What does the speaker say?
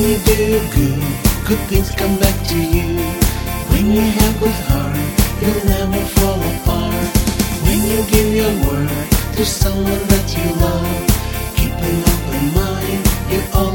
you do good, good things come back to you. When you have good heart, you'll never fall apart. When you give your word to someone that you love, keep an open mind, you're